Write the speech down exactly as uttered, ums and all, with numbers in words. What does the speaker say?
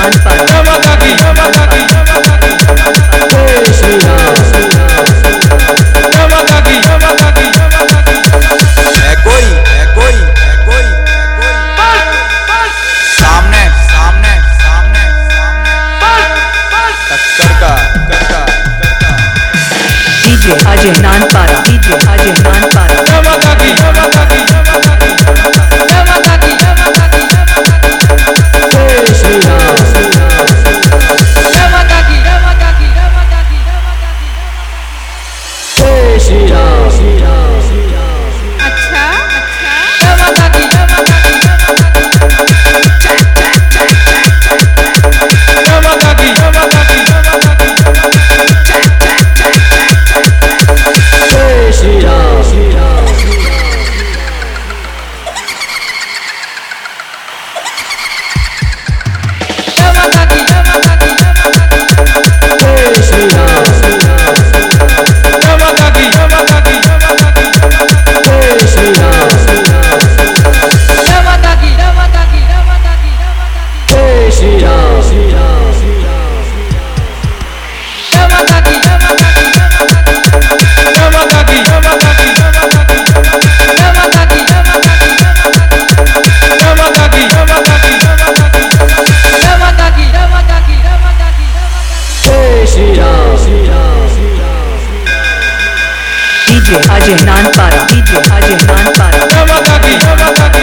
नानपाड़ा जय माता की जय माता की जय श्री राम जय माता की जय माता की है कोई है कोई है कोई है कोई सामने सामने सामने सामने टक्कर का टक्कर का डीजे अजय नानपाड़ा डीजे अजय नानपाड़ा जय माता की जय माता की जय माता की जय माता की जय माता की जय श्री राम जय माता की जय माता की जय माता की जय श्री राम श्री राम श्री राम अच्छा अच्छा जय माता की जय माता की जय माता की जय माता की जय माता की जय श्री राम श्री राम जय माता की जय माता की जय माता की जय श्री राम श्री राम जय माता की जय माता की जय माता की जय श्री राम श्री राम जय माता की जय माता की जय माता की जय श्री राम श्री राम श्री राम जय माता की जय माता की जय माता की जय माता की जय माता की जय माता की जय माता की जय माता की जय माता की जय माता की जय माता की जय माता की जय माता की जय माता की जय श्री राम श्री राम श्री राम डीजे अजय नानपाड़ा डीजे अजय नानपाड़ा जय माता की जय माता की